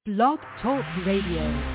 Blog Talk Radio.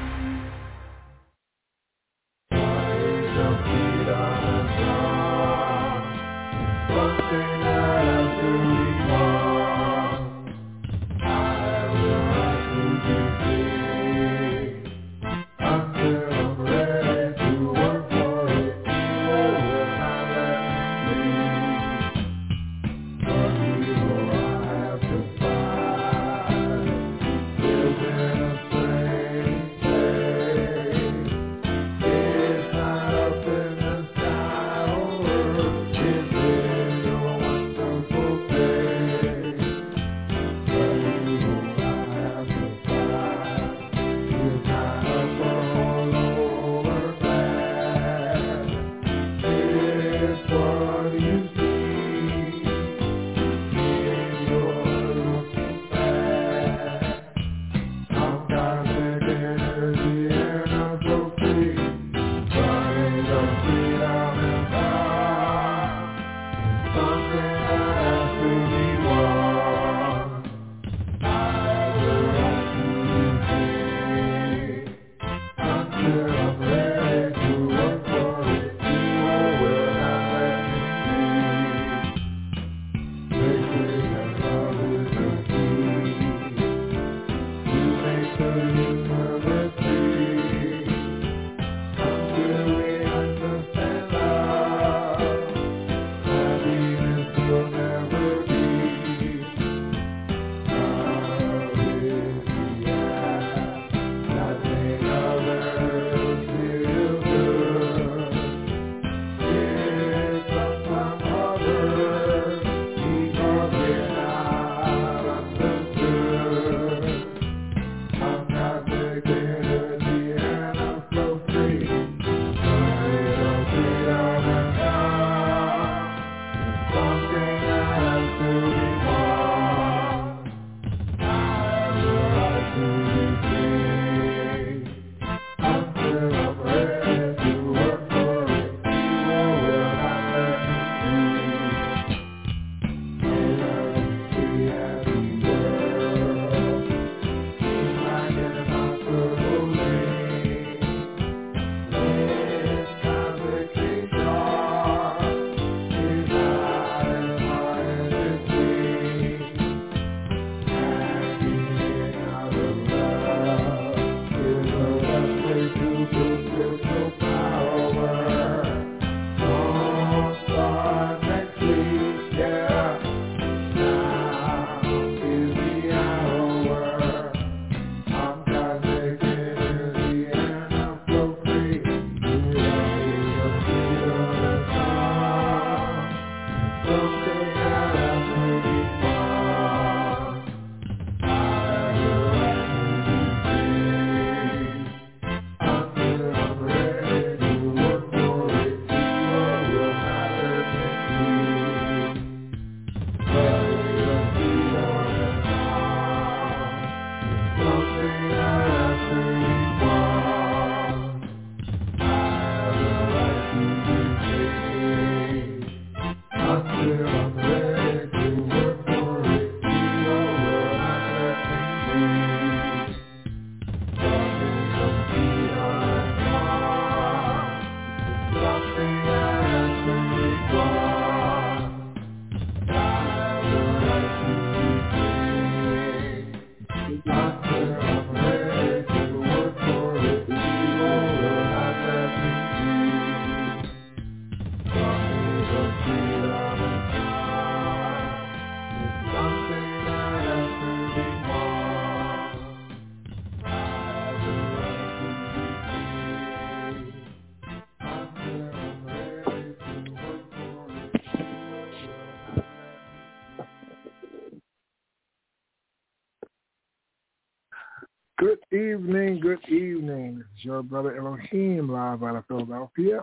Good evening. This is your brother Elohim live out of Philadelphia.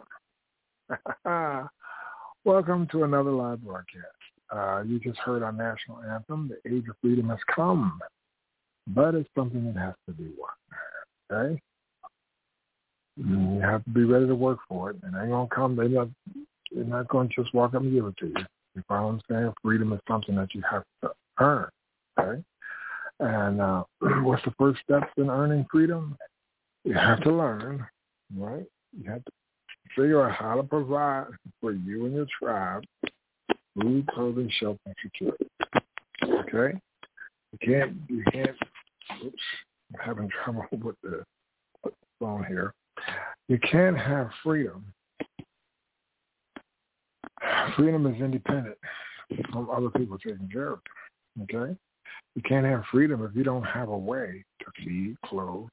Welcome to another live broadcast. You just heard our national anthem, The Age of Freedom Has Come, but it's something that has to be won, okay? You have to be ready to work for it, and they're going to come. They're not going to just walk up and give it to you. You follow what I'm saying? Freedom is something that you have to earn, okay? And what's the first step in earning freedom? You have to learn, right? You have to figure out how to provide for you and your tribe food, clothing, shelter, and security. Okay? You can't, oops, I'm having trouble with the phone here. You can't have freedom. Freedom is independent from other people taking care of you. Okay? You can't have freedom if you don't have a way to feed, clothe,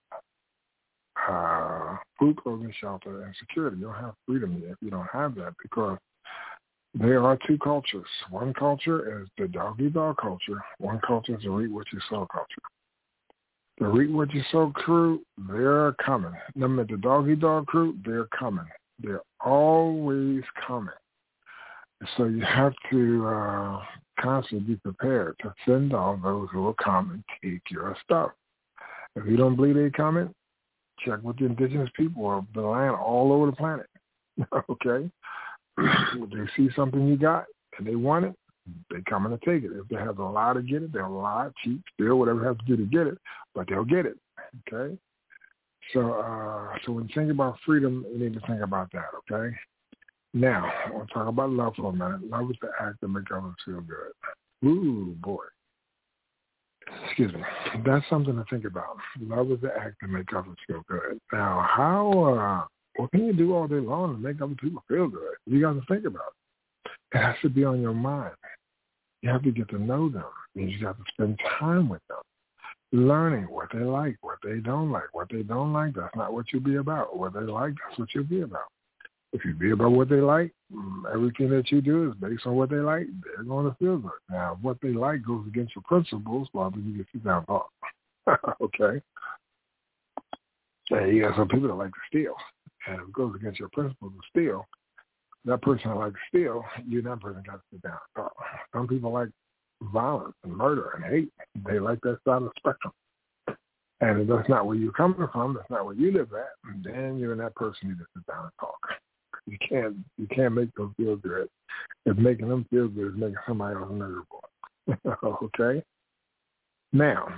food, clothing, shelter, and security. You don't have freedom if you don't have that, because there are two cultures. One culture is the dog-eat-dog culture. One culture is the reap-what-you-sow culture. The reap-what-you-sow crew, they're coming. Remember, the dog-eat-dog crew, they're coming. They're always coming. So you have to constantly be prepared to send off those who will come and take your stuff. If you don't believe they're coming, check with the indigenous people of the land all over the planet. Okay? If they see something you got and they want it, they come in to take it. If they have a lie to get it, they'll lie, cheat, steal, whatever they have to do to get it, but they'll get it. Okay? So when you think about freedom, you need to think about that, okay? Now, I want to talk about love for a minute. Love is the act that makes others feel good. Ooh, boy. Excuse me. That's something to think about. Love is the act that makes others feel good. Now, what can you do all day long to make other people feel good? You got to think about it. It has to be on your mind. You have to get to know them. It means you got to spend time with them, learning what they like, what they don't like. What they don't like, that's not what you'll be about. What they like, that's what you'll be about. If you be about what they like, everything that you do is based on what they like, they're going to feel good. Now, if what they like goes against your principles, well, then you get sit down and talk. Okay? And you got some people that like to steal. And if it goes against your principles to steal, that person that likes to steal, you and that person got to sit down and talk. Some people like violence and murder and hate. They like that side of the spectrum. And if that's not where you're coming from, that's not where you live at, then you and that person need to sit down and talk. You can't make them feel good. If making them feel good is making somebody else miserable. Okay? Now,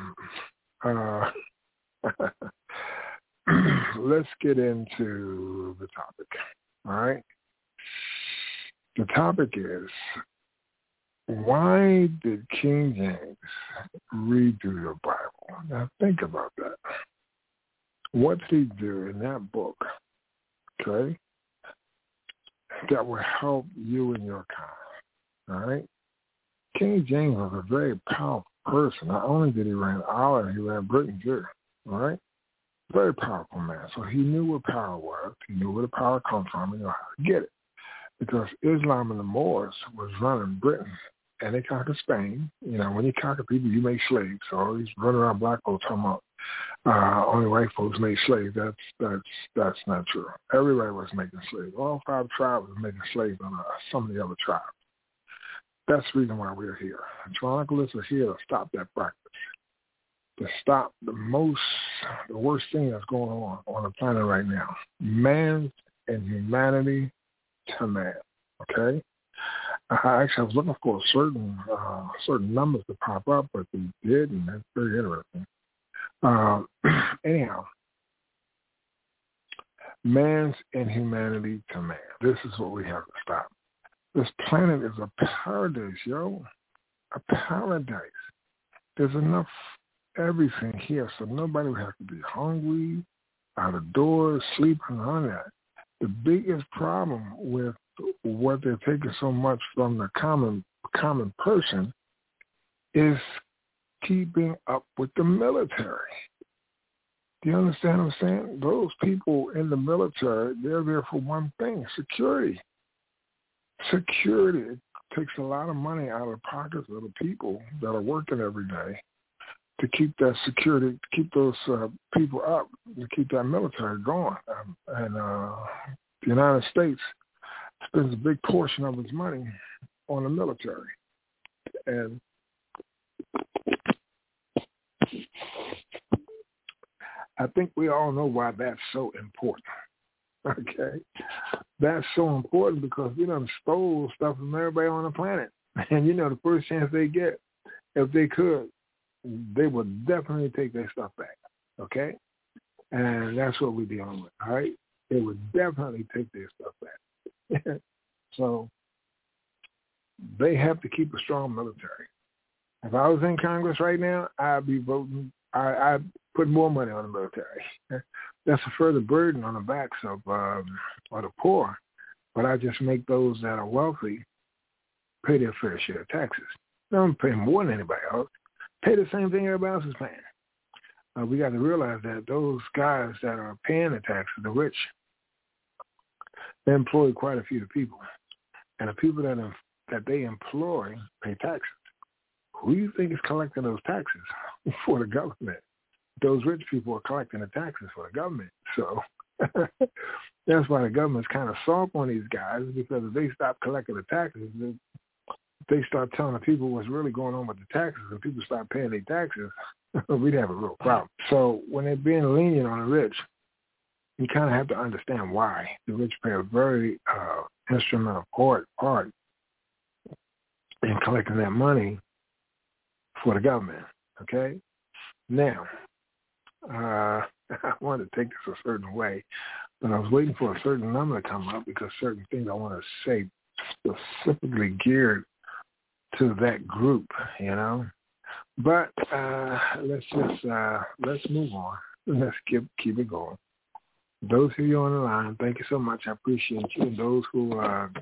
let's get into the topic. All right? The topic is, why did King James redo the Bible? Now think about that. What did he do in that book, okay, that will help you and your kind, all right? King James was a very powerful person. Not only did he reign Ireland, he ran Britain too, all right? Very powerful man. So he knew where power was. He knew where the power comes from. He knew how to get it. Because Islam and the Moors was running Britain, and they conquered Spain. You know, when you conquer people, you make slaves. So he's running around black folks talking about only white folks made slaves. That's not true. Everybody was making slaves. All 5 tribes were making slaves on some of the other tribes. That's the reason why we're here. And chroniclers are here to stop that practice, to stop the worst thing that's going on the planet right now. Man's inhumanity to man. Okay? I was looking for certain numbers to pop up, but they did, and that's very interesting. Anyhow, man's inhumanity to man. This is what we have to stop. This planet is a paradise, yo. A paradise. There's enough everything here, so nobody would have to be hungry, out of doors, sleeping, none of that. The biggest problem with what they're taking so much from the common person is keeping up with the military. Do you understand what I'm saying? Those people in the military, they're there for one thing, security. Security takes a lot of money out of the pockets of the people that are working every day to keep that security, to keep those people up, to keep that military going. And the United States spends a big portion of its money on the military. And I think we all know why that's so important. Okay? That's so important because we done stole stuff from everybody on the planet. And, the first chance they get, if they could, they will definitely take their stuff back, okay? And that's what we're dealing with, all right? They would definitely take their stuff back. So they have to keep a strong military. If I was in Congress right now, I'd be voting. I'd put more money on the military. That's a further burden on the backs of the poor. But I just make those that are wealthy pay their fair share of taxes. They don't pay more than anybody else. Pay the same thing everybody else is paying. We got to realize that those guys that are paying the taxes, the rich, they employ quite a few people. And the people that they employ pay taxes. Who do you think is collecting those taxes for the government? Those rich people are collecting the taxes for the government. So that's why the government's kind of soft on these guys, because if they stop collecting the taxes, they start telling the people what's really going on with the taxes, and people start paying their taxes, we'd have a real problem. So when they're being lenient on the rich, you kind of have to understand why. The rich play a very instrumental part in collecting that money for the government, okay? Now, I wanted to take this a certain way, but I was waiting for a certain number to come up because certain things I want to say specifically geared to that group, you know? But let's move on. Let's keep it going. Those of you on the line, thank you so much. I appreciate you. And those who are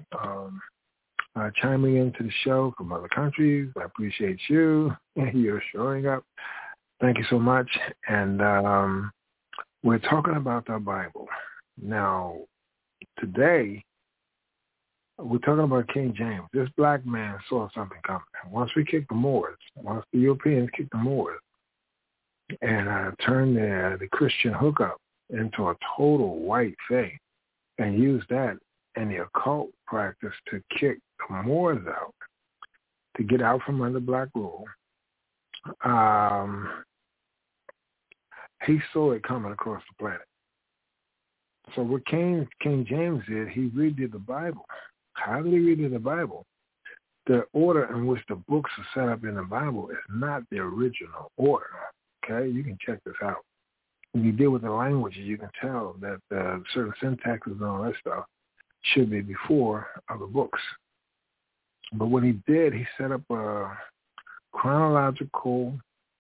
chiming into the show from other countries, I appreciate you. You're showing up. Thank you so much. And we're talking about the Bible. Now, today, we're talking about King James. This black man saw something coming. Once we kicked the Moors, once the Europeans kicked the Moors, and turned the Christian hookup into a total white faith, and used that in the occult practice to kick the Moors out, to get out from under black rule, he saw it coming across the planet. So what King James did, he redid the Bible. How did he read the Bible? The order in which the books are set up in the Bible is not the original order. Okay, you can check this out. When you deal with the languages, you can tell that certain syntaxes and all that stuff should be before other books. But what he did, he set up a chronological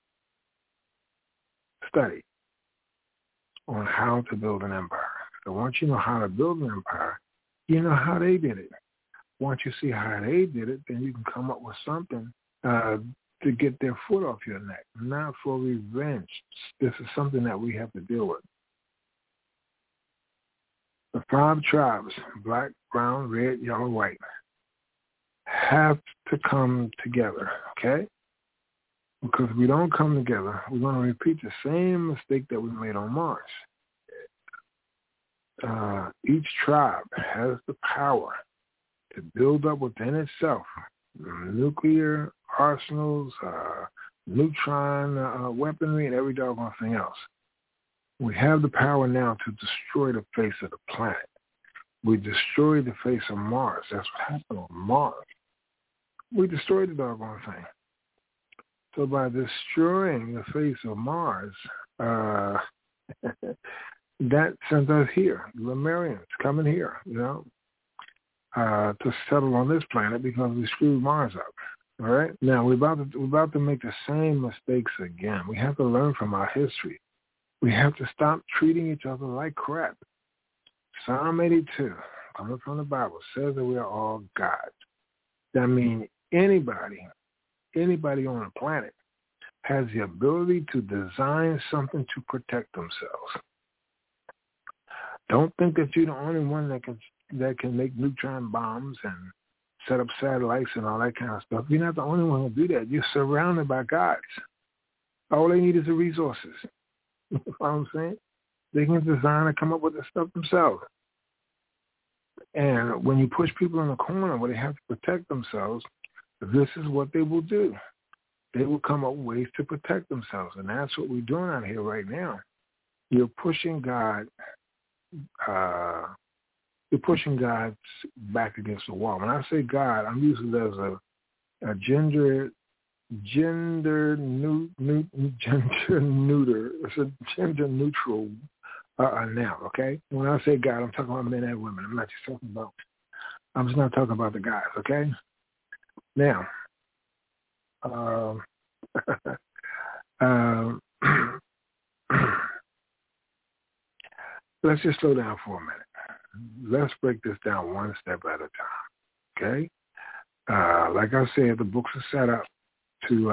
study on how to build an empire. So once you know how to build an empire, you know how they did it. Once you see how they did it, then you can come up with something to get their foot off your neck, not for revenge. This is something that we have to deal with. The 5 tribes, black, brown, red, yellow, white, have to come together, okay? Because if we don't come together, we're going to repeat the same mistake that we made on Mars. Each tribe has the power to build up within itself nuclear arsenals, neutron weaponry, and every doggone thing else. We have the power now to destroy the face of the planet. We destroyed the face of Mars. That's what happened on Mars. We destroyed the doggone thing. So by destroying the face of Mars, that sent us here, the Lemurians coming here, you know, to settle on this planet because we screwed Mars up. All right. Now we're about to make the same mistakes again. We have to learn from our history. We have to stop treating each other like crap. Psalm 82, coming from the Bible, says that we are all gods. That means anybody on the planet has the ability to design something to protect themselves. Don't think that you're the only one that can make neutron bombs and set up satellites and all that kind of stuff. You're not the only one who do that. You're surrounded by gods. All they need is the resources. You know what I'm saying? They can design and come up with the stuff themselves. And when you push people in the corner where they have to protect themselves, this is what they will do. They will come up with ways to protect themselves. And that's what we're doing out here right now. You're pushing God. You're pushing God back against the wall. When I say God, I'm using it as a gender gender neutral now, okay? When I say God, I'm talking about men and women. I'm just not talking about the guys, okay? Now, let's just slow down for a minute. Let's break this down one step at a time, okay? Like I said, the books are set up to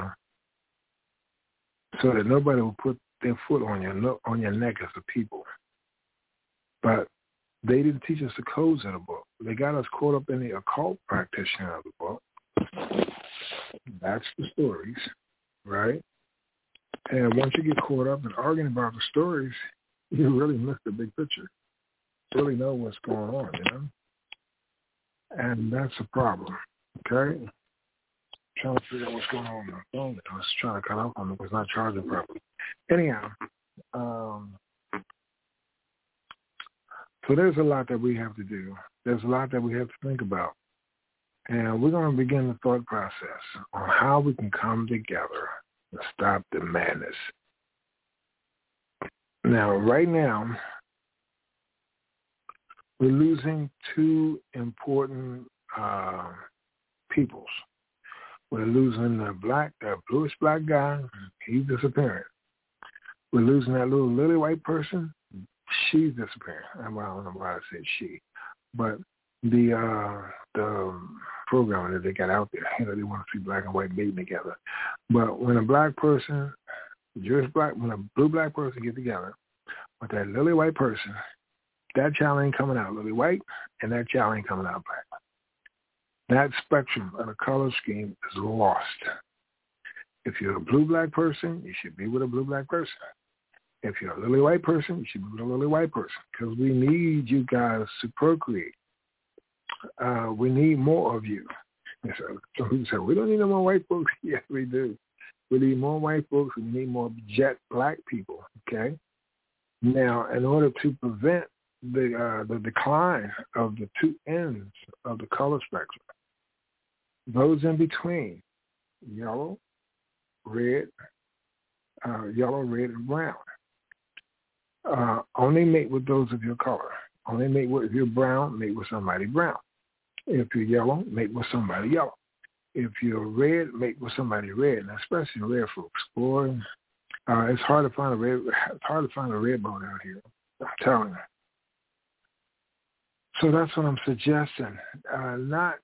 so that nobody will put their foot on your neck as a people. But they didn't teach us the codes of the book. They got us caught up in the occult practitioner of the book. That's the stories, right? And once you get caught up in arguing about the stories, you really miss the big picture. Really know what's going on, you know? And that's a problem, okay? Trying to figure out what's going on my phone. I was trying to cut off on it. It was not charging properly. Anyhow, so there's a lot that we have to do. There's a lot that we have to think about. And we're going to begin the thought process on how we can come together and stop the madness. Now, right now, we're losing two important peoples. We're losing the bluish black guy. He's disappearing. We're losing that little lily white person. She's disappearing. Well, I don't know why I said she, but the program that they got out there, they want to see black and white mating together. But when a black person, when a blue black person get together with that lily white person, that child ain't coming out lily white, and that child ain't coming out black. That spectrum of the color scheme is lost. If you're a blue-black person, you should be with a blue-black person. If you're a lily-white person, you should be with a lily-white person, because we need you guys to procreate. We need more of you. So some people say, we don't need no more white folks. Yes, we do. We need more white folks. We need more jet black people, okay? Now, in order to prevent the decline of the two ends of the color spectrum, those in between, yellow, red, and brown, only mate with those of your color. Only mate with, if you're brown, mate with somebody brown. If you're yellow, mate with somebody yellow. If you're red, mate with somebody red, and especially red folks. Boy, it's hard to find a red bone out here. I'm telling you. So that's what I'm suggesting. Not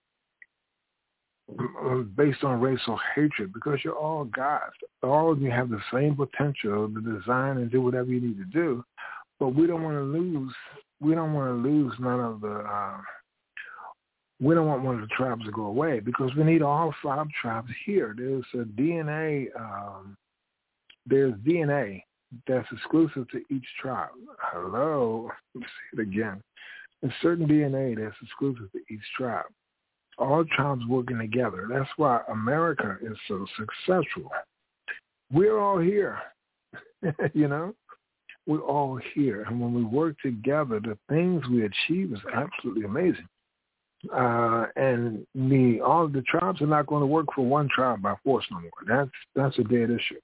based on racial hatred, because you're all gods. All of you have the same potential to design and do whatever you need to do, but we don't want to lose. We don't want to lose none of the. We don't want one of the tribes to go away, because we need all 5 tribes here. There's a DNA. There's DNA that's exclusive to each tribe. Hello, let's say it again. There's certain DNA that's exclusive to each tribe. All tribes working together. That's why America is so successful. We're all here, you know? We're all here. And when we work together, the things we achieve is absolutely amazing. And all of the tribes are not going to work for one tribe by force no more. That's a dead issue.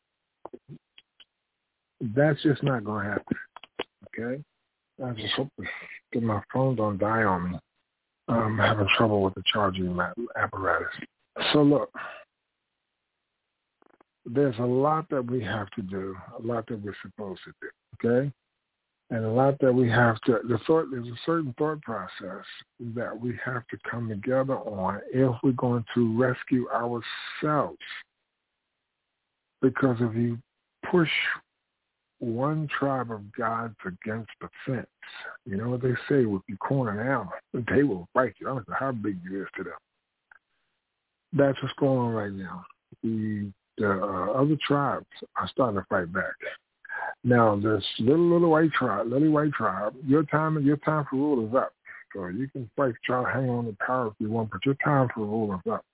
That's just not going to happen, okay? I just hope that my phone don't die on me. I'm having trouble with the charging apparatus. So look, there's a lot that we have to do, a lot that we're supposed to do, okay? And a lot that we have to, there's a certain thought process that we have to come together on if we're going to rescue ourselves. Because if you push one tribe of gods against the fence, you know what they say, if you corner an animal, they will fight you. I don't know how big you is to them. That's what's going on right now. The other tribes are starting to fight back. Now, this little white tribe, your time for rule is up. So you can fight, try to hang on to power if you want, but your time for rule is up.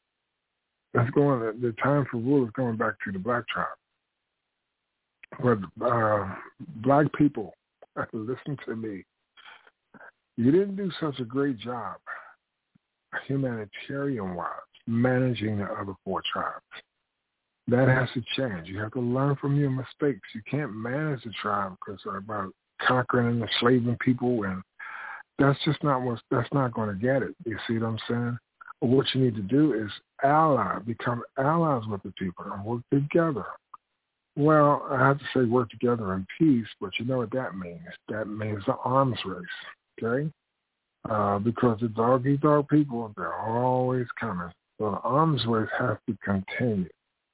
The time for rule is going back to the black tribe. But black people, listen to me. You didn't do such a great job, humanitarian-wise, managing the other 4 tribes. That has to change. You have to learn from your mistakes. You can't manage the tribe because they're about conquering and enslaving people, and that's not going to get it. You see what I'm saying? What you need to do is become allies with the people and work together. Well, I have to say work together in peace, but you know what that means? That means the arms race, okay? Because the dog-eat-dog people, they're always coming. So the arms race has to continue.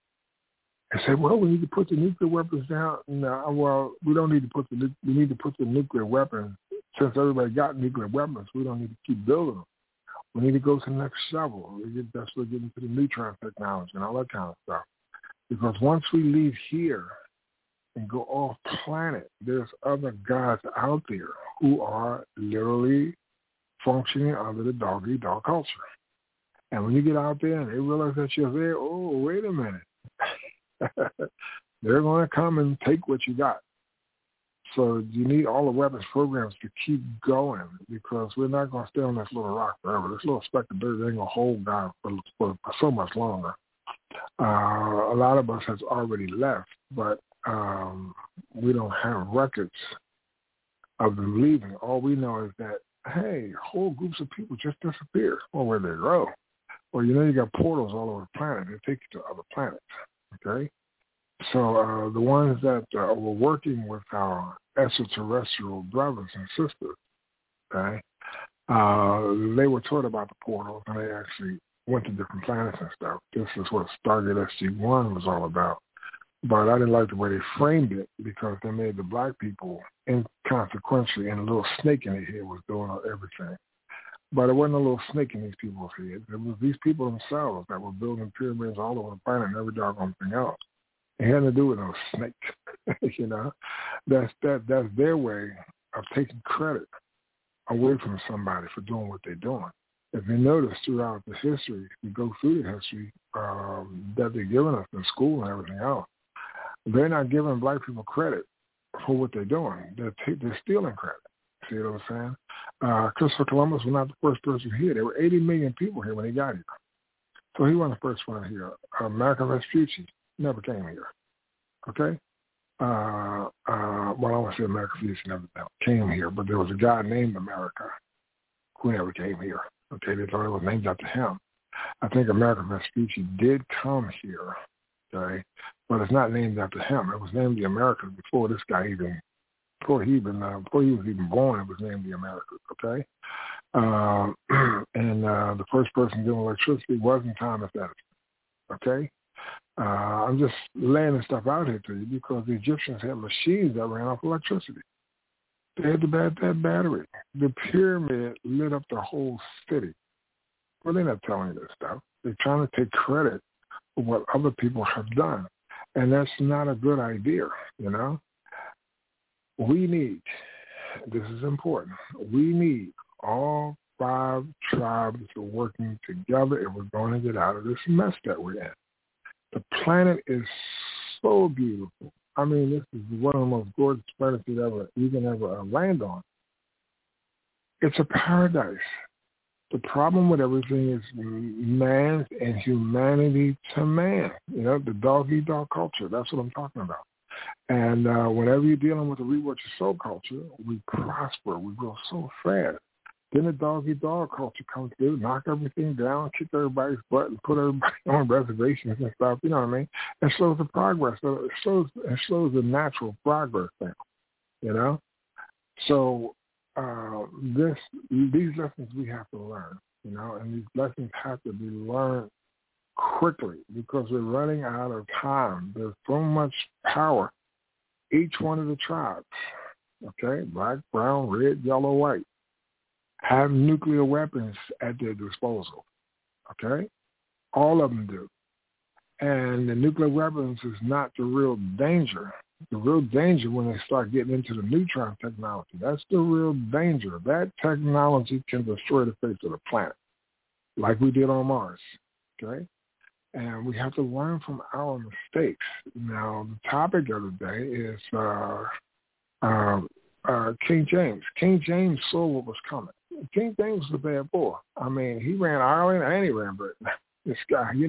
I say, well, we need to put the nuclear weapons down. No, well, we don't need to put we need to put the nuclear weapons. Since everybody got nuclear weapons, we don't need to keep building them. We need to go to the next level. That's what we're getting to the neutron technology and all that kind of stuff. Because once we leave here and go off planet, there's other gods out there who are literally functioning under the dog-eat-dog culture. And when you get out there and they realize that you're there, oh, wait a minute. They're going to come and take what you got. So you need all the weapons programs to keep going because we're not going to stay on this little rock forever. This little speck of dirt ain't going to hold God for so much longer. A lot of us has already left, but we don't have records of them leaving. All we know is that, hey, whole groups of people just disappear or where they go. Or, you got portals all over the planet. They take you to other planets, okay? So the ones that were working with our extraterrestrial brothers and sisters, okay, they were taught about the portals, and they actually went to different planets and stuff. This is what Stargate SG-1 was all about. But I didn't like the way they framed it because they made the black people inconsequentially, and a little snake in their head was doing everything. But it wasn't a little snake in these people's heads. It was these people themselves that were building pyramids all over the planet and every doggone thing else. It had to do with no snake, That's their way of taking credit away from somebody for doing what they're doing. If you notice throughout the history, we go through the history that they're giving us in school and everything else, they're not giving black people credit for what they're doing. They're stealing credit. See what I'm saying? Christopher Columbus was not the first person here. There were 80 million people here when he got here. So he wasn't the first one here. Malcolm Vespucci never came here. Okay? Well, I want to say America never came here, but there was a guy named America who never came here. Okay? They thought it was named after him. I think America Vespucci did come here, okay? But it's not named after him. It was named the Americas before this guy before he was even born, it was named the Americas, okay? And the first person doing electricity wasn't Thomas Edison, okay? I'm just laying this stuff out here to you because the Egyptians had machines that ran off electricity. They had that battery. The pyramid lit up the whole city. Well, they're not telling you this stuff. They're trying to take credit for what other people have done. And that's not a good idea, We need, this is important, we need all 5 tribes working together if we're going to get out of this mess that we're in. The planet is so beautiful. I mean, this is one of the most gorgeous planets you can ever land on. It's a paradise. The problem with everything is man's inhumanity to man. The dog-eat-dog culture. That's what I'm talking about. And whenever you're dealing with the Rewatch Your Soul culture, we prosper. We grow so fast. Then the dog-eat-dog culture comes through, knock everything down, kick everybody's butt, and put everybody on reservations and stuff. You know what I mean? It slows the progress. So it slows the natural progress down. So these lessons we have to learn. And these lessons have to be learned quickly because we're running out of time. There's so much power. Each one of the tribes, okay, black, brown, red, yellow, white, have nuclear weapons at their disposal, okay? All of them do. And the nuclear weapons is not the real danger. The real danger when they start getting into the neutron technology. That's the real danger. That technology can destroy the face of the planet, like we did on Mars, okay? And we have to learn from our mistakes. Now, the topic of the day is King James. King James saw what was coming. King James was a bad boy. I mean, he ran Ireland and he ran Britain. This guy, he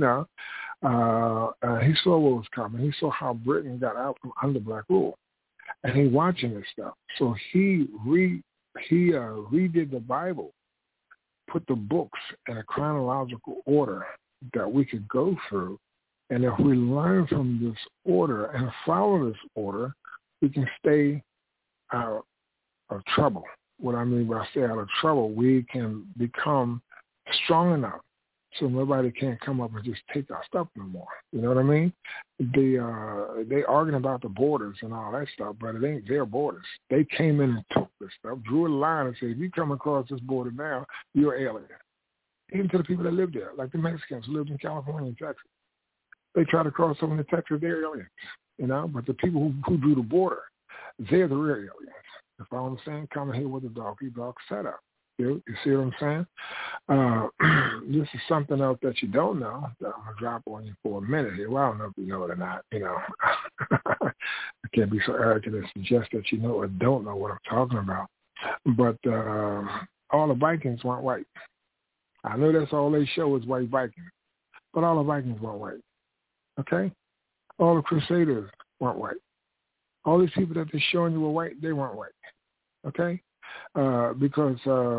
saw what was coming. He saw how Britain got out from under black rule, and he watching this stuff. So he redid the Bible, put the books in a chronological order that we could go through. And if we learn from this order and follow this order, we can stay out of trouble. What I mean by stay out of trouble, we can become strong enough so nobody can come up and just take our stuff no more. You know what I mean? They arguing about the borders and all that stuff, but it ain't their borders. They came in and took this stuff, drew a line and said, if you come across this border now, you're alien. Even to the people that live there, like the Mexicans who lived in California and Texas. They try to cross over into Texas, they're aliens, but the people who drew the border, they're the real aliens. If I understand, coming here with a dog setup. You see what I'm saying? This is something else that you don't know that I'm going to drop on you for a minute here. Well, I don't know if you know it or not. I can't be so arrogant and suggest that you know or don't know what I'm talking about. But all the Vikings weren't white. I know that's all they show is white Vikings. But all the Vikings weren't white. Okay? All the Crusaders weren't white. All these people that they're showing you were white, they weren't white. Okay? Because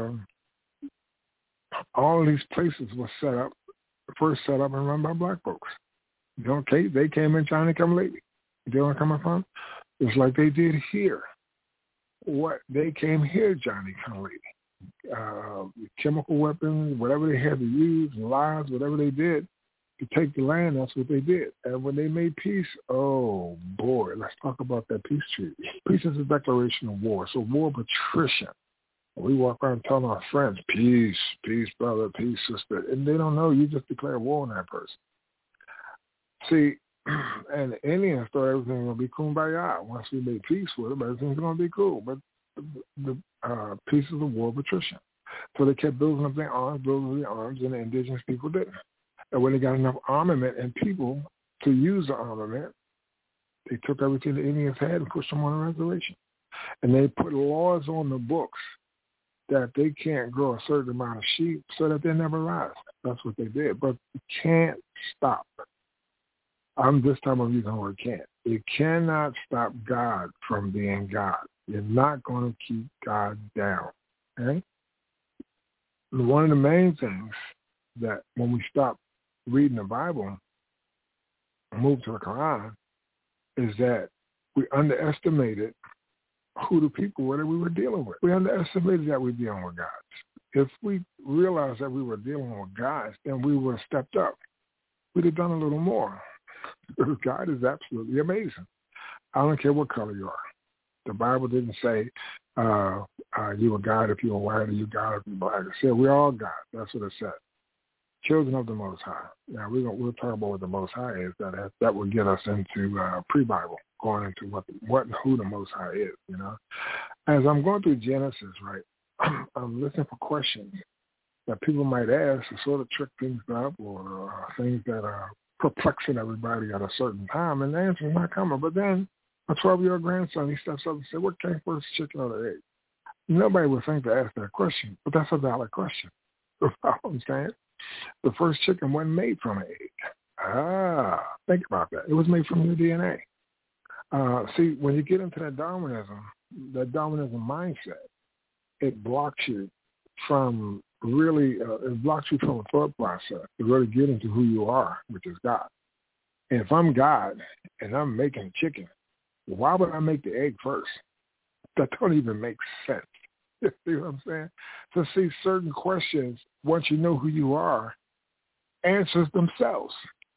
all of these places were first set up and run by black folks. Okay? They came in China come lately. You know where I'm coming from? It's like they did here. What they came here, Johnny come lately. Chemical weapons, whatever they had to use, lies, whatever they did, to take the land, that's what they did. And when they made peace, oh, boy, let's talk about that peace treaty. Peace is a declaration of war. So war of attrition. We walk around telling our friends, peace, peace, brother, peace, sister. And they don't know you just declare war on that person. See, and the Indians thought everything was going to be kumbaya. Once we made peace with them, everything's going to be cool. But the peace is a war of attrition. So they kept building up their arms, and the indigenous people didn't. And when they got enough armament and people to use the armament, they took everything the Indians had and pushed them on a reservation. And they put laws on the books that they can't grow a certain amount of sheep so that they never rise. That's what they did. But you can't stop. This time I'm using the word can't. You cannot stop God from being God. You're not going to keep God down. Okay? And one of the main things that when we stop reading the Bible and move to the Quran is that we underestimated who the people were that we were dealing with. We underestimated that we were dealing with gods. If we realized that we were dealing with gods, then we would have stepped up. We'd have done a little more. God is absolutely amazing. I don't care what color you are. The Bible didn't say you a God if you were white or you God if you're black. It said we're all God. That's what it said. Children of the Most High. Now we'll talk about what the Most High is. That will get us into pre-Bible, going into what and who the Most High is. As I'm going through Genesis, right, I'm listening for questions that people might ask to sort of trick things up or things that are perplexing everybody at a certain time, and the answer is not coming. But then my 12-year-old grandson, he steps up and says, "What came first, chicken or the egg?" Nobody would think to ask that question, but that's a valid question. You know what I'm saying? The first chicken wasn't made from an egg. Think about that. It was made from your DNA. See, when you get into that Darwinism mindset, it blocks you from it blocks you from a thought process to really get into who you are, which is God. And if I'm God and I'm making chicken, why would I make the egg first? That don't even make sense. You see what I'm saying? So see, certain questions, once you know who you are, answers themselves.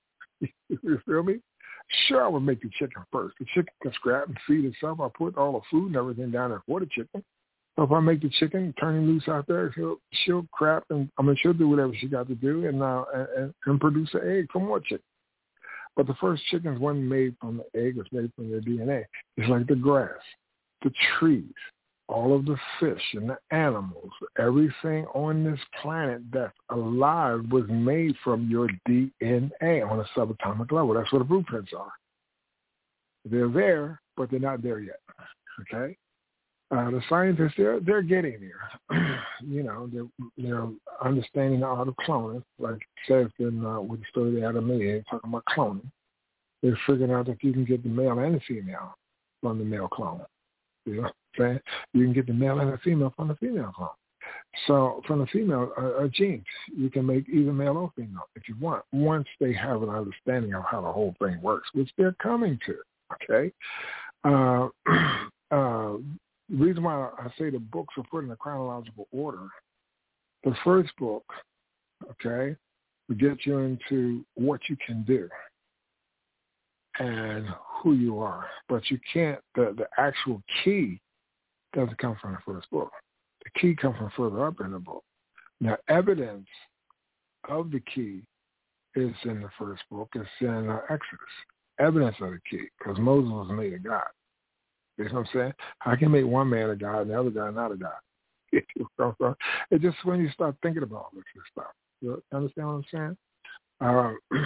You feel me? Sure, I would make the chicken first. The chicken can scrap and feed itself. I put all the food and everything down there for the chicken. So if I make the chicken, turn him loose out there, she'll crap and she'll do whatever she got to do and produce an egg from more chicken. But the first chickens wasn't made from the egg; it's made from your DNA. It's like the grass, the trees, all of the fish and the animals, everything on this planet that's alive was made from your DNA on a subatomic level. That's what the blueprints are. They're there, but they're not there yet. Okay? The scientists, they're getting there. They're understanding the art of cloning, like it says in with the story they had of me, talking about cloning. They're figuring out that you can get the male and the female from the male clone. You know what I'm saying? You can get the male and the female from the female clone. So from the female genes, you can make either male or female if you want, once they have an understanding of how the whole thing works, which they're coming to, okay? The reason why I say the books are put in a chronological order, the first book, okay, will get you into what you can do and who you are. But you can't, the actual key doesn't come from the first book. The key comes from further up in the book. Now, evidence of the key is in the first book. It's in Exodus. Evidence of the key, because Moses was made a god. You know what I'm saying? I can make one man a god and the other guy not a god. It's just when you start thinking about all this stuff. You understand what I'm saying?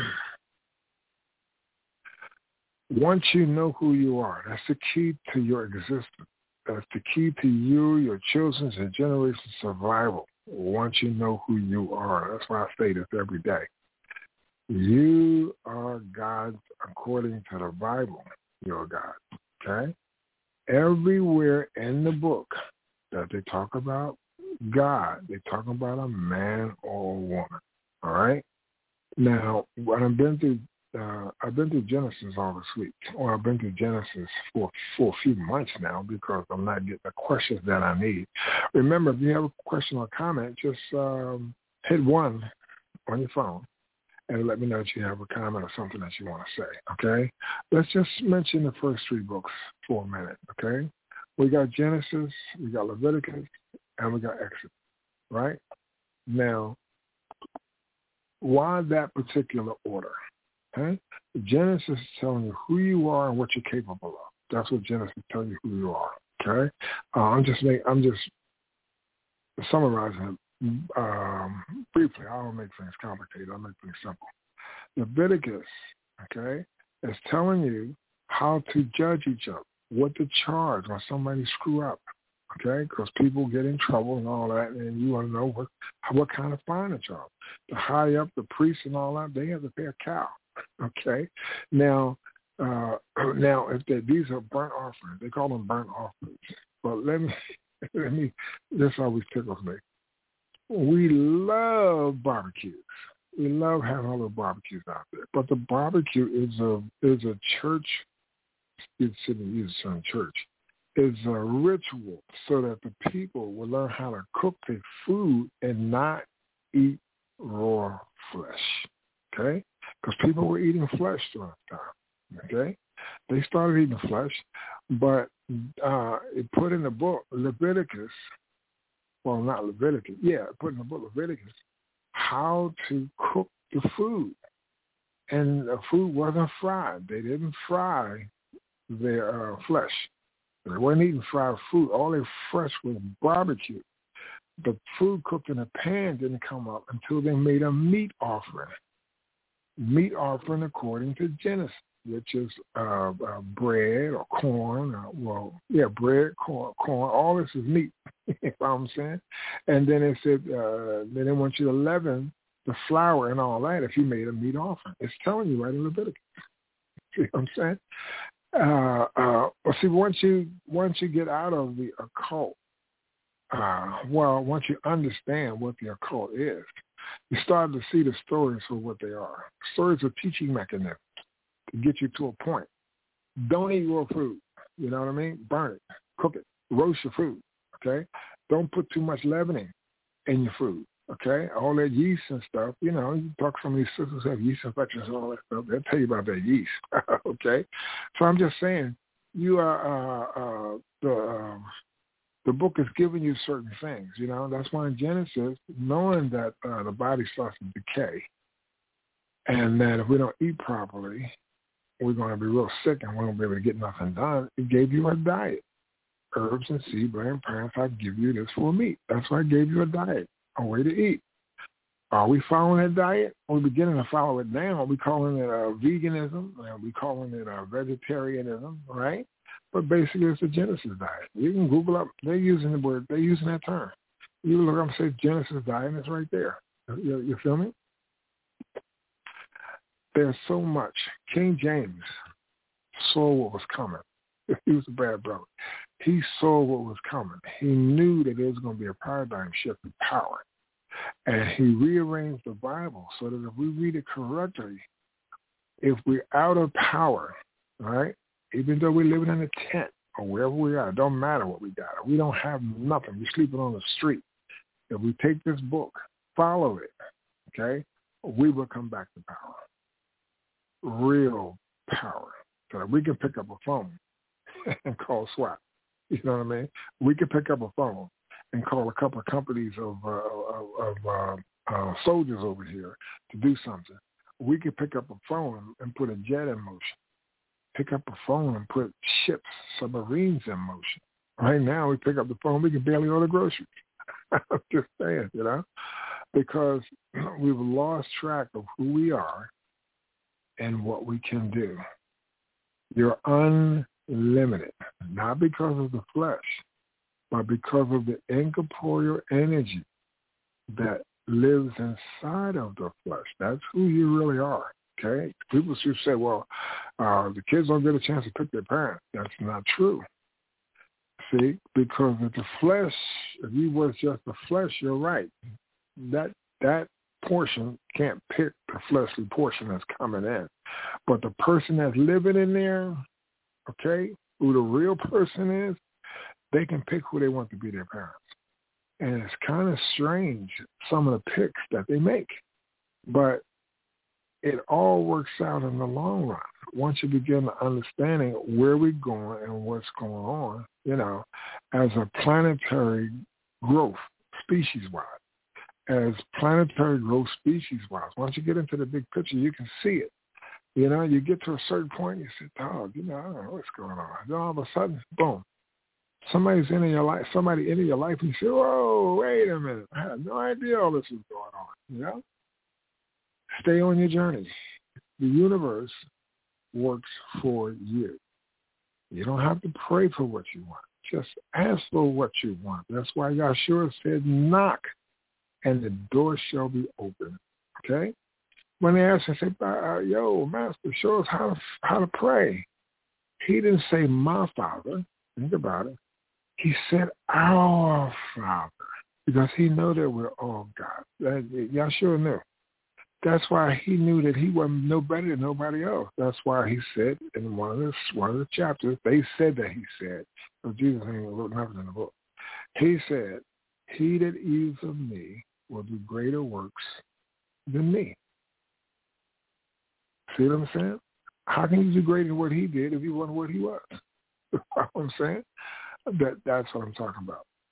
Once you know who you are, that's the key to your existence. That's the key to you, your children's, and generation's survival. Once you know who you are. That's why I say this every day. You are God according to the Bible. You're God. Okay? Everywhere in the book that they talk about God, they talk about a man or a woman. All right? Now, when I've been through Genesis all this week, or I've been through Genesis for a few months now because I'm not getting the questions that I need. Remember, if you have a question or comment, just hit 1 on your phone and let me know that you have a comment or something that you want to say, okay? Let's just mention the first 3 books for a minute, okay? We got Genesis, we got Leviticus, and we got Exodus, right? Now, why that particular order? Okay? Genesis is telling you who you are and what you're capable of. That's what Genesis is telling you who you are. Okay? I'm just summarizing it briefly. I don't make things complicated. I make things simple. Leviticus, okay, is telling you how to judge each other, what to charge when somebody screw up. Okay, because people get in trouble and all that, and you want to know what kind of fine to charge. The high up, the priests and all that, they have to pay a cow. Okay, now if these are burnt offerings, they call them burnt offerings. But let me. This always tickles me. We love barbecues. We love having all the barbecues out there. But the barbecue is a church. It's in a certain church. Is a ritual so that the people will learn how to cook their food and not eat raw flesh, okay? Because people were eating flesh during that time, okay? They started eating flesh, but it put in the book Leviticus, well, not Leviticus, it put in the book Leviticus how to cook the food. And the food wasn't fried. They didn't fry their flesh. They weren't eating fried food. All their flesh was barbecue. The food cooked in a pan didn't come up until they made a meat offering. Meat offering according to Genesis, which is bread or corn. Bread, corn. All this is meat, you know what I'm saying? And then it said, then they want you to leaven the flour and all that if you made a meat offering. It's telling you right in Leviticus. See what I'm saying? Once you get out of the occult, once you understand what the occult is, you start to see the stories for what they are. Stories are teaching mechanisms to get you to a point. Don't eat raw food. You know what I mean? Burn it, cook it, roast your food. Okay? Don't put too much leavening in your food. Okay, all that yeast and stuff, you talk to some of these sisters who have yeast infections and all that stuff, they'll tell you about that yeast. Okay, so I'm just saying, you are the book is giving you certain things. That's why in Genesis, knowing that the body starts to decay, and that if we don't eat properly, we're going to be real sick and we won't be able to get nothing done. It gave you a diet, herbs and seed-bearing plants. I give you this for meat. That's why I gave you a diet. A way to eat. Are we following that diet? We're beginning to follow it now. We're calling it veganism. We're calling it vegetarianism, right? But basically, it's the Genesis diet. You can Google up. They're using the word. They're using that term. You look up and say Genesis diet, and it's right there. You feel me? There's so much. King James saw what was coming. He was a bad brother. He saw what was coming. He knew that there was going to be a paradigm shift in power. And he rearranged the Bible so that if we read it correctly, if we're out of power, right, even though we're living in a tent or wherever we are, it don't matter what we got. We don't have nothing. We're sleeping on the street. If we take this book, follow it, okay, we will come back to power. Real power. So that we can pick up a phone and call SWAT. You know what I mean? We can pick up a phone and call a couple of companies of soldiers over here to do something. We can pick up a phone and put a jet in motion. Pick up a phone and put ships, submarines in motion. Right now, we pick up the phone, we can barely order groceries. I'm just saying, you know, because we've lost track of who we are and what we can do. You're unlimited, not because of the flesh, but because of the incorporeal energy that lives inside of the flesh. That's who you really are, okay? People should say, well, the kids don't get a chance to pick their parents. That's not true. See, because of the flesh, if you was just the flesh, you're right. That portion can't pick the fleshly portion that's coming in. But the person that's living in there, okay, who the real person is, they can pick who they want to be their parents. And it's kind of strange, some of the picks that they make. But it all works out in the long run. Once you begin understanding where we're going and what's going on, you know, as a planetary growth, species-wise, as planetary growth species-wise, once you get into the big picture, you can see it. You know, you get to a certain point, you say, dog, you know, I don't know what's going on. Then all of a sudden, boom, somebody into your life, and you say, whoa, wait a minute. I had no idea all this was going on, you know? Stay on your journey. The universe works for you. You don't have to pray for what you want. Just ask for what you want. That's why Yahshua said, knock, and the door shall be open. Okay? When they ask and say, yo, Master, show us how to pray. He didn't say my Father. Think about it. He said our Father, because he knew that we're all God. Yahshua knew. That's why he knew that he wasn't no better than nobody else. That's why he said in one of the chapters, they said that he said, but Jesus ain't wrote nothing in the book. He said, he that eats of me will do greater works than me. See what I'm saying? How can you do greater than what he did if you wasn't what he was? You know what I'm saying? That's what I'm talking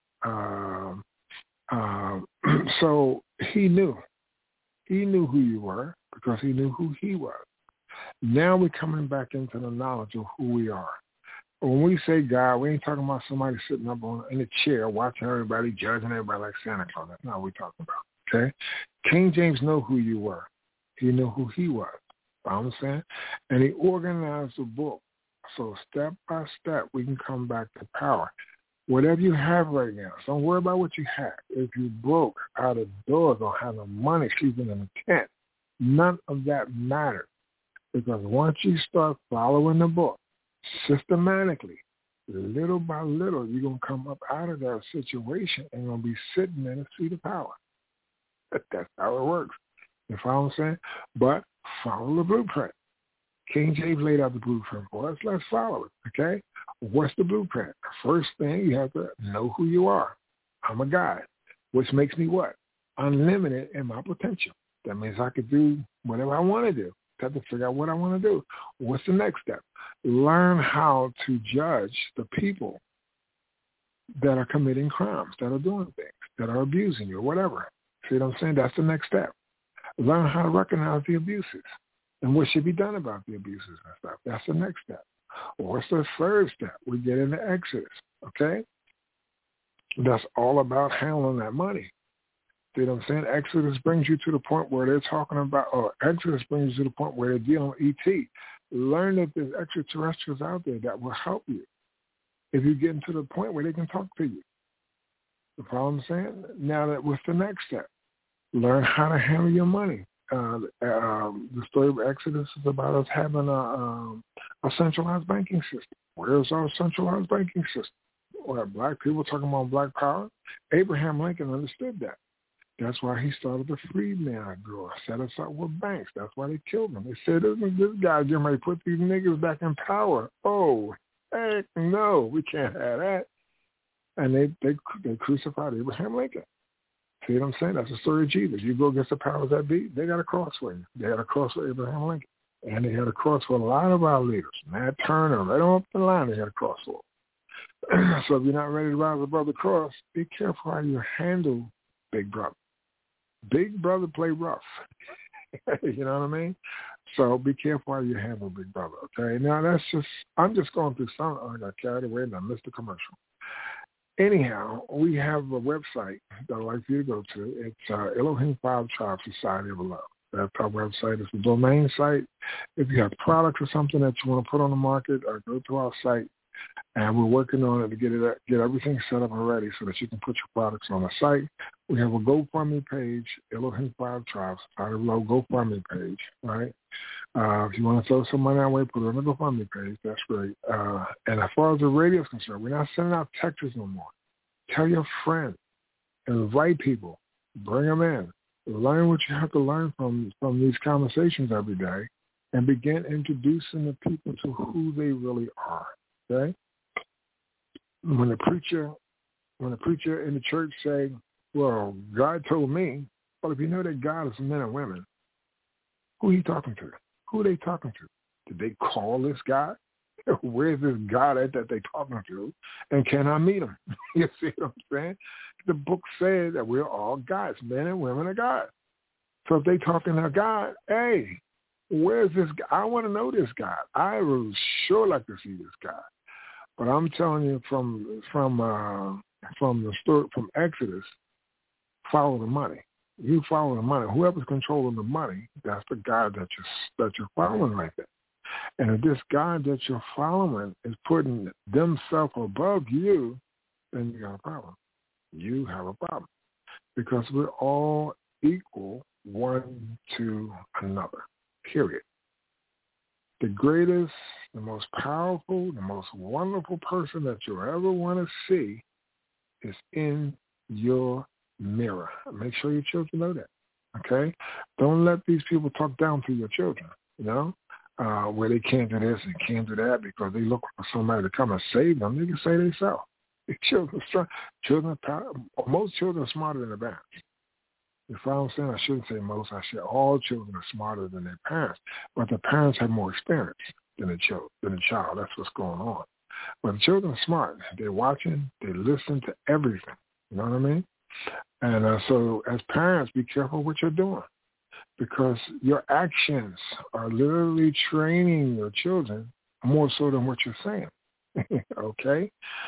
about. So he knew. He knew who you were because he knew who he was. Now we're coming back into the knowledge of who we are. When we say God, we ain't talking about somebody sitting up in a chair watching everybody, judging everybody like Santa Claus. That's not what we're talking about, okay? King James knew who you were. He knew who he was. You know what I'm saying? And he organized the book. So step by step, we can come back to power. Whatever you have right now, don't worry about what you have. If you broke out of doors or have no money, sleeping in a tent, none of that matters. Because once you start following the book systematically, little by little, you're going to come up out of that situation and you're going to be sitting in a seat of power. That's how it works. You follow what I'm saying? But follow the blueprint. King James laid out the blueprint for us. Let's follow it, okay? What's the blueprint? First thing, you have to know who you are. I'm a God, which makes me what? Unlimited in my potential. That means I could do whatever I want to do. I have to figure out what I want to do. What's the next step? Learn how to judge the people that are committing crimes, that are doing things, that are abusing you or whatever. See what I'm saying? That's the next step. Learn how to recognize the abuses and what should be done about the abuses and stuff. That's the next step. What's the third step? We get into Exodus, okay? That's all about handling that money. See what I'm saying? Exodus brings you to the point where they're talking about, or Exodus brings you to the point where they're dealing with ET. Learn that there's extraterrestrials out there that will help you. if you get into the point where they can talk to you. You follow what I'm saying? Now, what's the next step? Learn how to handle your money. The story of Exodus is about us having a centralized banking system. Where's our centralized banking system? Well, black people talking about black power. Abraham Lincoln understood that. That's why he started the Freedman Bureau, set us up with banks. That's why they killed him. They said, this guy getting ready to put these niggas back in power. Oh, heck no, we can't have that. And they crucified Abraham Lincoln. See what I'm saying? That's the story of Jesus. You go against the powers that be, they got a cross for you. They had a cross for Abraham Lincoln. And they had a cross for a lot of our leaders. Nat Turner, right on up the line, they had a cross for them. So if you're not ready to rise above the cross, be careful how you handle Big Brother. Big Brother play rough. You know what I mean? So be careful how you handle Big Brother, okay? Now, I'm just going through some, I got carried away and I missed the commercial. Anyhow, we have a website that I'd like you to go to. It's Elohim 5 Tribe Society of Love. That's our website. It's a domain site. If you have products or something that you want to put on the market, go to our site. And we're working on it to get everything set up and ready so that you can put your products on the site. We have a GoFundMe page, Elohim 5 Tribe Society of Love GoFundMe page, right? If you want to throw some money our way, put it on the GoFundMe page. That's great. And as far as the radio is concerned, we're not sending out texts no more. Tell your friends, invite people, bring them in, learn what you have to learn from these conversations every day, and begin introducing the people to who they really are. Okay? When the preacher in the church say, "Well, God told me," well, if you know that God is men and women, who are you talking to? Who are they talking to? Did they call this guy? Where's this God at that they talking to? And can I meet him? You see what I'm saying? The book says that we're all gods, men and women are God. So if they talking to God, hey, where's this guy? I want to know this God. I would sure like to see this guy. But I'm telling you from the story from Exodus, follow the money. You follow the money. Whoever's controlling the money, that's the God that you're following right there. And if this God that you're following is putting themselves above you, then you got a problem. You have a problem. Because we're all equal one to another, period. The greatest, the most powerful, the most wonderful person that you'll ever want to see is in your mirror. Make sure your children know that, okay? Don't let these people talk down to your children, you know, where they can't do this and can't do that because they look for somebody to come and save them. They can say themselves. Most children are smarter than their parents. If I'm saying, I shouldn't say most, I should. All children are smarter than their parents, but the parents have more experience than the child. That's what's going on. But the children are smart. They're watching. They listen to everything. You know what I mean? And so as parents, be careful what you're doing because your actions are literally training your children more so than what you're saying. Okay?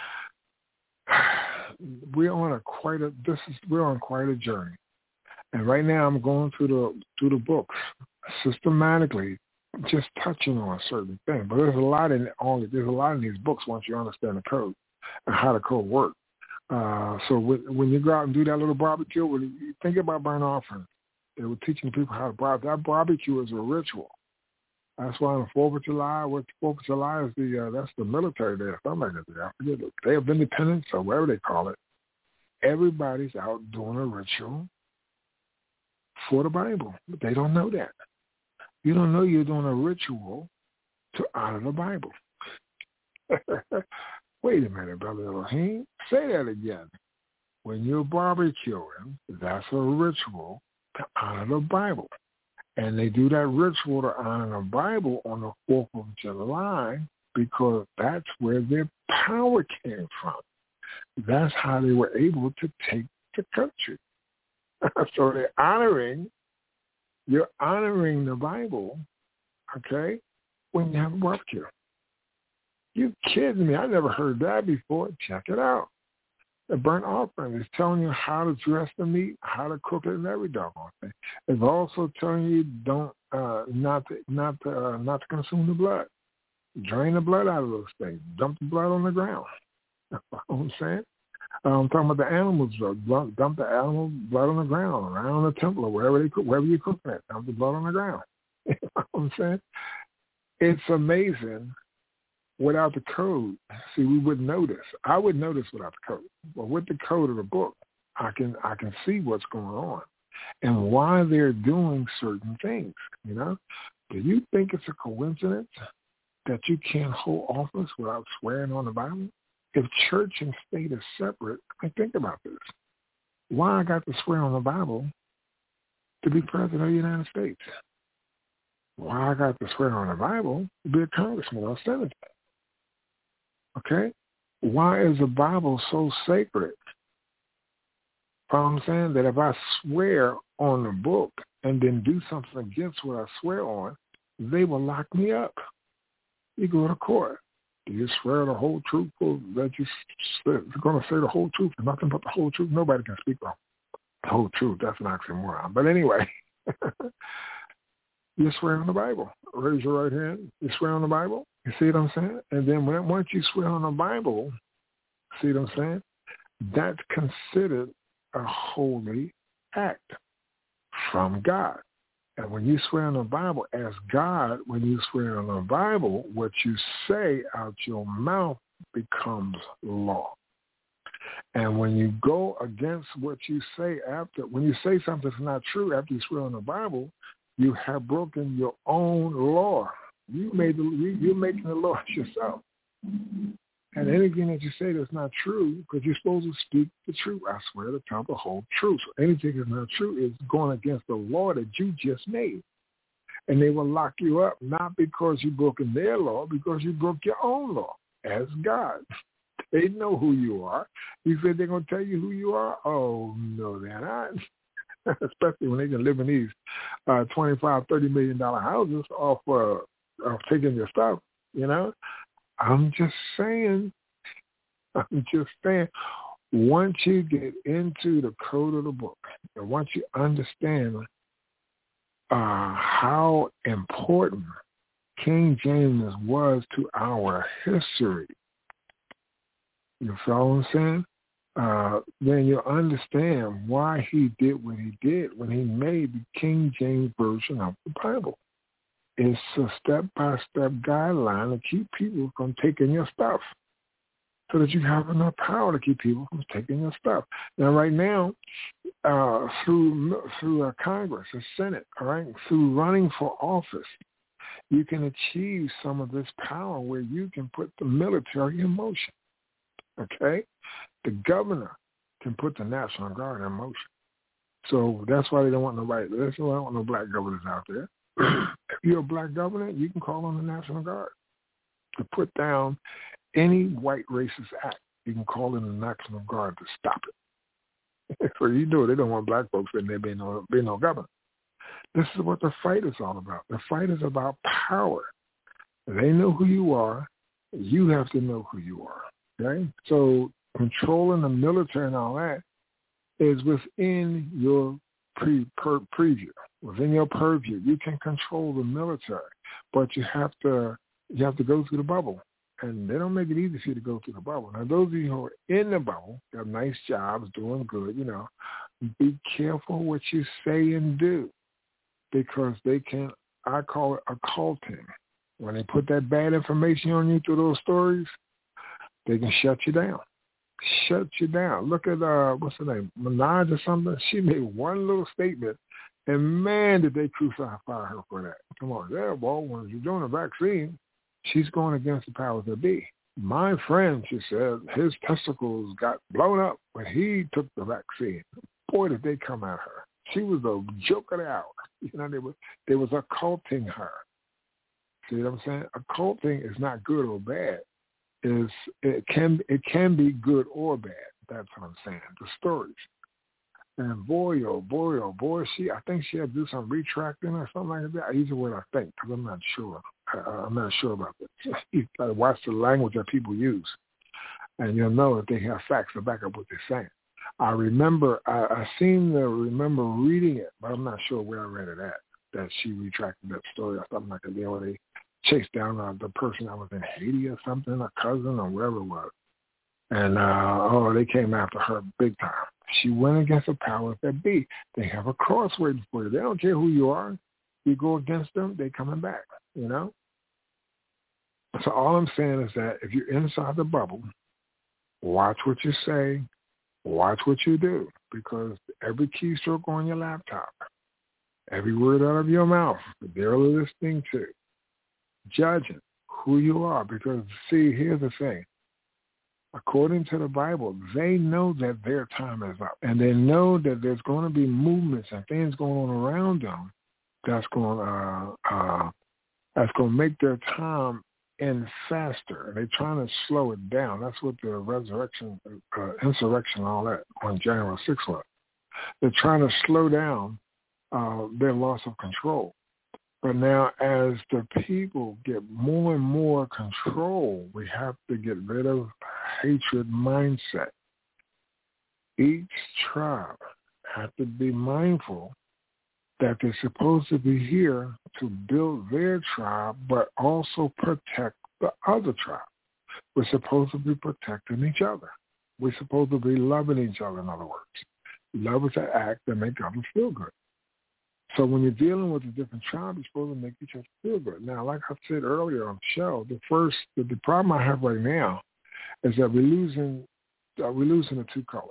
We're on quite a journey. And right now I'm going through the books systematically, just touching on certain things. But there's a lot in these books once you understand the code and how the code works. So when you go out and do that little barbecue, when you think about burnt offering, they were teaching people how to barbecue. That barbecue is a ritual. That's why on the 4th of July, what the 4th of July is that's the military day, something like that. I forget the Day of Independence or whatever they call it. Everybody's out doing a ritual for the Bible, but they don't know that. You don't know you're doing a ritual to honor the Bible. Wait a minute, Brother Elohim. Say that again. When you're barbecuing, that's a ritual to honor the Bible. And they do that ritual to honor the Bible on the 4th of July because that's where their power came from. That's how they were able to take the country. So you're honoring the Bible, okay, when you have a barbecue. You kidding me? I never heard that before. Check it out. The burnt offering is telling you how to dress the meat, how to cook it, and every doggone thing. It's also telling you not to consume the blood. Drain the blood out of those things. Dump the blood on the ground. You know what I'm saying? I'm talking about the animals. Dump the animal blood on the ground, around the temple, or wherever you cook that. Dump the blood on the ground. You know what I'm saying? It's amazing. Without the code, see, we wouldn't notice. I would notice without the code. But with the code of the book, I can see what's going on and why they're doing certain things, you know? Do you think it's a coincidence that you can't hold office without swearing on the Bible? If church and state is separate, think about this. Why I got to swear on the Bible to be president of the United States? Why I got to swear on the Bible to be a congressman or senator? Okay? Why is the Bible so sacred? You know what I'm saying? That if I swear on the book and then do something against what I swear on, they will lock me up. You go to court. Do you swear the whole truth or that you're going to say the whole truth and nothing but the whole truth? Nobody can speak wrong. The whole truth, that's an oxymoron. But anyway, you swear on the Bible. Raise your right hand. You swear on the Bible. You see what I'm saying? And then once you swear on the Bible, see what I'm saying? That's considered a holy act from God. And when you swear on the Bible as God, when you swear on the Bible, what you say out your mouth becomes law. And when you go against what you say when you say something that's not true after you swear on the Bible, you have broken your own law. You're making the laws yourself. And anything that you say that's not true, because you're supposed to speak the truth. I swear to tell the whole truth. So anything that's not true is going against the law that you just made. And they will lock you up, not because you broken their law, because you broke your own law as God. They know who you are. You said they're going to tell you who you are? Oh, no, they're not. Especially when they can live in these $25, $30 million houses off of taking your stuff, you know? I'm just saying, once you get into the code of the book, and once you understand how important King James was to our history, you follow what I'm saying? Then you'll understand why he did what he did when he made the King James Version of the Bible. It's a step-by-step guideline to keep people from taking your stuff so that you have enough power to keep people from taking your stuff. Now, right now, through Congress, the Senate, all right, through running for office, you can achieve some of this power where you can put the military in motion, okay? The governor can put the National Guard in motion. So that's why they don't want nobody. That's why they don't want no black governors out there. If you're a black governor, you can call on the National Guard to put down any white racist act. You can call in the National Guard to stop it. So you know they don't want black folks and there be no governor. This is what the fight is all about. The fight is about power. They know who you are. You have to know who you are. Okay? So controlling the military and all that is within your preview. Within your purview, you can control the military, but you have to go through the bubble, and they don't make it easy for you to go through the bubble. Now, those of you who are in the bubble, have nice jobs, doing good, you know, be careful what you say and do, because they can. I call it occulting. When they put that bad information on you through those stories, they can shut you down. Shut you down. Look at what's her name, Minaj or something. She made one little statement. And man, did they crucify her for that. Come on, yeah, well, when you're doing a vaccine, she's going against the powers that be. My friend, she said, his testicles got blown up when he took the vaccine. Boy, did they come at her. She was a joke of the hour. You know, they was occulting her. See what I'm saying? Occulting is not good or bad. It can be good or bad. That's what I'm saying. The stories. And boy, I think she had to do some retracting or something like that. I use the word I think because I'm not sure. I'm not sure about this. You got to watch the language that people use, and you'll know if they have facts to back up what they're saying. I seem to remember reading it, but I'm not sure where I read it at, that she retracted that story or something like that. Where they chased down the person that was in Haiti or something, a cousin or wherever it was. And, they came after her big time. She went against the powers that be. They have a cross waiting for you. They don't care who you are. You go against them, they coming back, you know? So all I'm saying is that if you're inside the bubble, watch what you say, watch what you do, because every keystroke on your laptop, every word out of your mouth, they're listening to, judging who you are. Because, see, here's the thing. According to the Bible, they know that their time is up, and they know that there's going to be movements and things going on around them that's going to make their time end faster. They're trying to slow it down. That's what the insurrection, all that on January 6th was. They're trying to slow down their loss of control. But now as the people get more and more control, we have to get rid of hatred mindset. Each tribe has to be mindful that they're supposed to be here to build their tribe, but also protect the other tribe. We're supposed to be protecting each other. We're supposed to be loving each other, in other words. Love is an act that makes others feel good. So when you're dealing with a different tribe, you're supposed to make each other feel good. Now, like I said earlier on the show, the problem I have right now is that we're losing the two colors.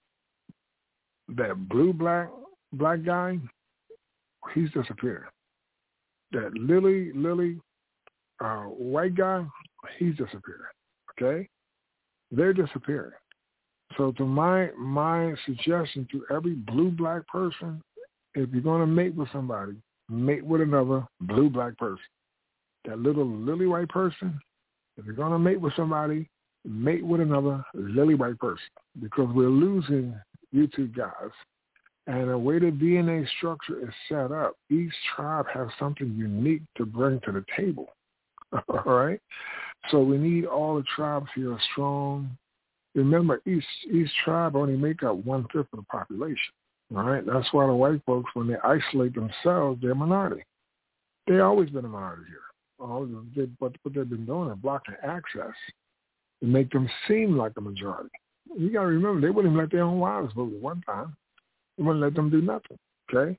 That black guy, he's disappearing. That lily, white guy, he's disappearing. Okay? They're disappearing. So to my suggestion to every blue-black person, if you're going to mate with somebody, mate with another blue-black person. That little lily white person, if you're going to mate with somebody, mate with another lily white person, because we're losing you two guys. And the way the DNA structure is set up, each tribe has something unique to bring to the table. All right? So we need all the tribes here strong. Remember, each tribe only make up 1/5 of the population. All right? That's why the white folks, when they isolate themselves, they're a minority. They've always been a minority here. What they've been doing is blocking access to make them seem like a majority. You got to remember, they wouldn't even let their own wives vote at one time. They wouldn't let them do nothing, okay?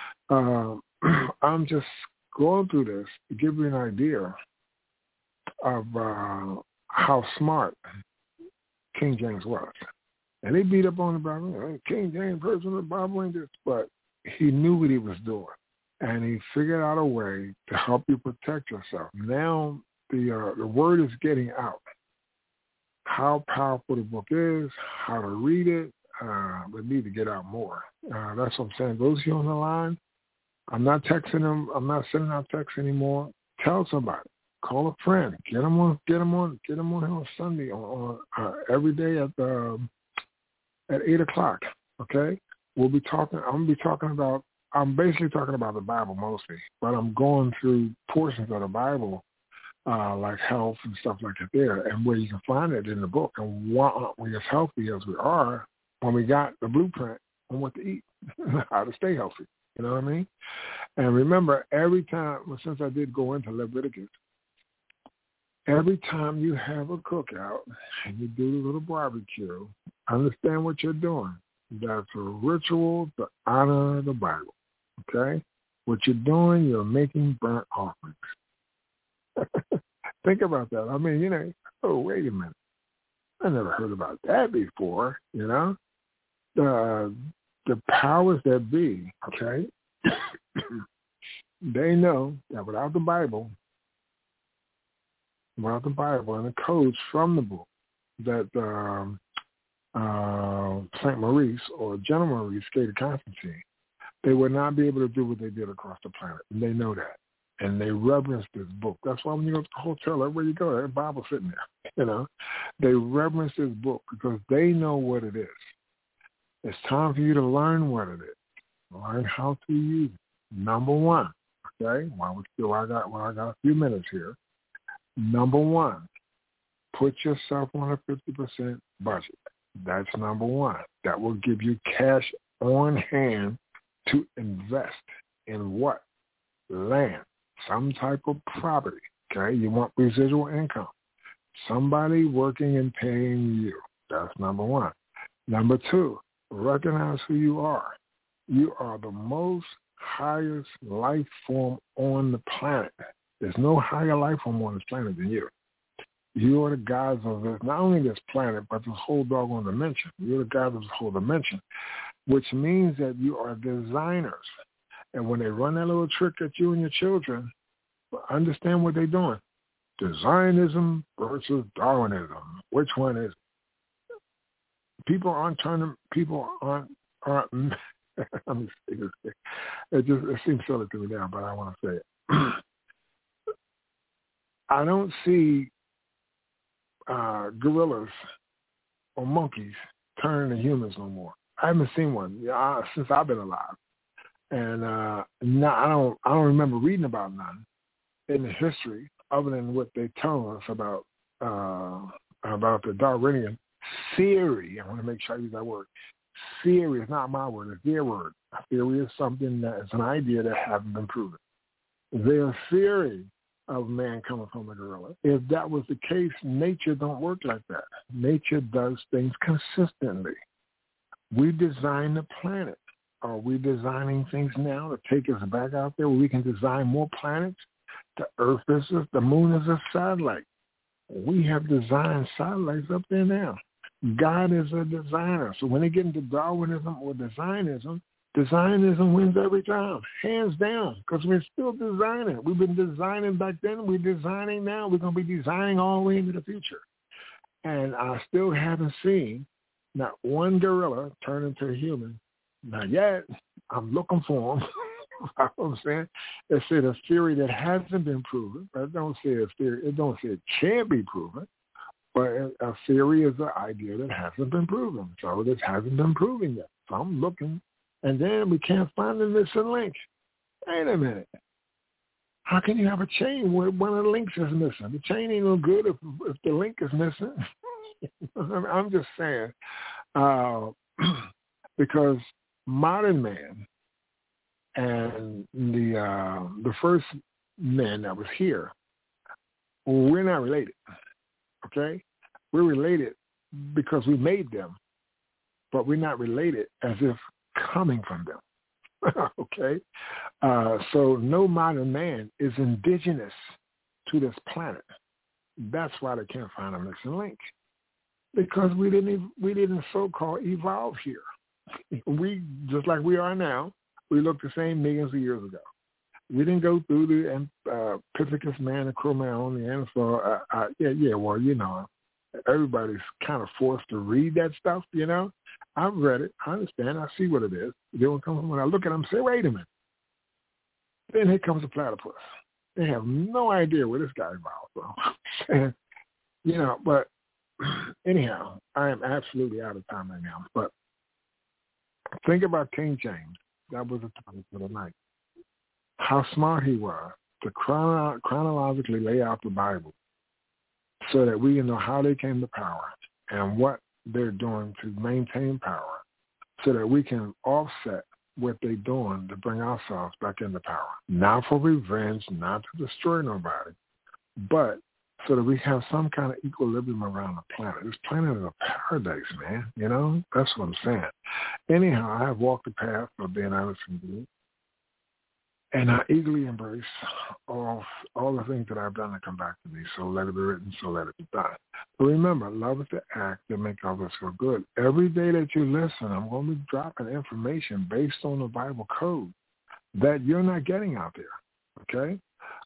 I'm just going through this to give you an idea of how smart King James was. And they beat up on the Bible. King James, person of the Bible ain't this. But he knew what he was doing. And he figured out a way to help you protect yourself. Now the word is getting out. How powerful the book is, how to read it, we need to get out more. That's what I'm saying. Those of you on the line, I'm not texting them. I'm not sending out texts anymore. Tell somebody. Call a friend. Get them on here on Sunday on every day at 8:00. Okay, we'll be talking. I'm basically talking about the Bible mostly, but I'm going through portions of the Bible, like health and stuff like that there, and where you can find it in the book. And why aren't we as healthy as we are when we got the blueprint on what to eat, how to stay healthy? You know what I mean? And remember, every time, since I did go into Leviticus, every time you have a cookout and you do a little barbecue, understand what you're doing. That's a ritual to honor the Bible, okay? What you're doing, you're making burnt offerings. Think about that. I mean, oh, wait a minute. I never heard about that before, The powers that be, okay, they know that without the Bible and the codes from the book that St. Maurice or General Maurice gave to Constantine, they would not be able to do what they did across the planet. And they know that. And they reverence this book. That's why when you go to the hotel, everywhere you go, there's a Bible sitting there. They reverence this book because they know what it is. It's time for you to learn what it is. Learn how to use it. Number one, okay? I got a few minutes here. Number one, put yourself on a 50% budget. That's number one. That will give you cash on hand to invest in what? Land. Some type of property, okay? You want residual income. Somebody working and paying you. That's number one. Number two, recognize who you are. You are the most highest life form on the planet. There's no higher life form on this planet than you. You are the gods of this, not only this planet, but this whole doggone dimension. You're the gods of this whole dimension, which means that you are designers. And when they run that little trick at you and your children, understand what they're doing. Designism versus Darwinism. Which one is it? People aren't, let me say this. It seems silly to me now, but I want to say it. I don't see gorillas or monkeys turning to humans no more. I haven't seen one since I've been alive, and I don't remember reading about none in the history other than what they tell us about the Darwinian theory. I want to make sure I use that word. Theory is not my word; it's their word. A theory is something that is an idea that hasn't been proven. Their theory of man coming from a gorilla. If that was the case, nature don't work like that. Nature does things consistently. We design the planet. Are we designing things now to take us back out there where we can design more planets? The Earth the moon is a satellite. We have designed satellites up there now. God is a designer. So when they get into Darwinism or designism wins every time, hands down, because we're still designing. We've been designing back then. We're designing now. We're going to be designing all the way into the future. And I still haven't seen not one gorilla turn into a human. Not yet. I'm looking for them. You know what I'm saying? It's a theory that hasn't been proven. I don't say a theory. It don't say it can't be proven. But a theory is an idea that hasn't been proven. So this hasn't been proven yet. So I'm looking. And then we can't find the missing link. Wait a minute. How can you have a chain where one of the links is missing? The chain ain't no good if the link is missing. I'm just saying. Because modern man and the first man that was here, we're not related. Okay? We're related because we made them, but we're not related as if coming from them. Okay? So no modern man is indigenous to this planet. That's why they can't find a missing link. Because we didn't so-called evolve here. We, just like we are now, we look the same millions of years ago. We didn't go through the Pithecus man, the Cro-Magnon, the Neanderthal. Well, you know, everybody's kind of forced to read that stuff, you know. I've read it. I understand. I see what it is. When I look at them, I say, wait a minute. Then here comes a platypus. They have no idea where this guy evolved from. You know, but anyhow, I am absolutely out of time right now. But think about King James. That was the topic for the night. How smart he was to chronologically lay out the Bible so that we know how they came to power and what they're doing to maintain power so that we can offset what they're doing to bring ourselves back into power. Not for revenge, not to destroy nobody, but so that we have some kind of equilibrium around the planet. This planet is a paradise, man. You know? That's what I'm saying. Anyhow, I have walked the path of being honest with you. And I eagerly embrace all the things that I've done to come back to me. So let it be written, so let it be done. But remember, love is the act that makes others feel good. Every day that you listen, I'm going to be dropping information based on the Bible code that you're not getting out there, okay?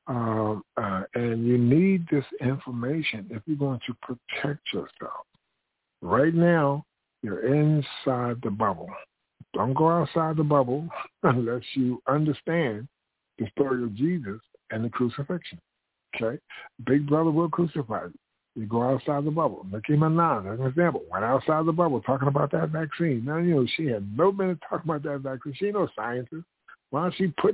And you need this information if you're going to protect yourself. Right now, you're inside the bubble. Don't go outside the bubble unless you understand the story of Jesus and the crucifixion. Okay? Big Brother will crucify you. You go outside the bubble. Nicki Minaj, as an example, went outside the bubble talking about that vaccine. Now, you know, she had no business talking about that vaccine. She ain't no scientist. Why is she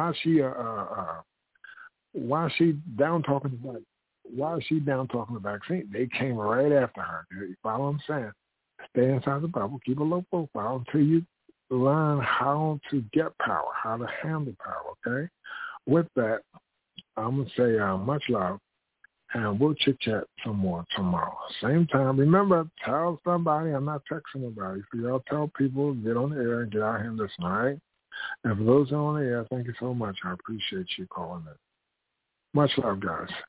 down talking the vaccine? They came right after her. You follow what I'm saying? Stay inside the bubble. Keep a low profile until you learn how to get power, how to handle power, okay? With that, I'm going to say much love And we'll chit-chat some more tomorrow. Same time. Remember, tell somebody. I'm not texting nobody. So y'all tell people, get on the air and get out here and listen, all right? And for those on the air, thank you so much. I appreciate you calling in. Much love, guys.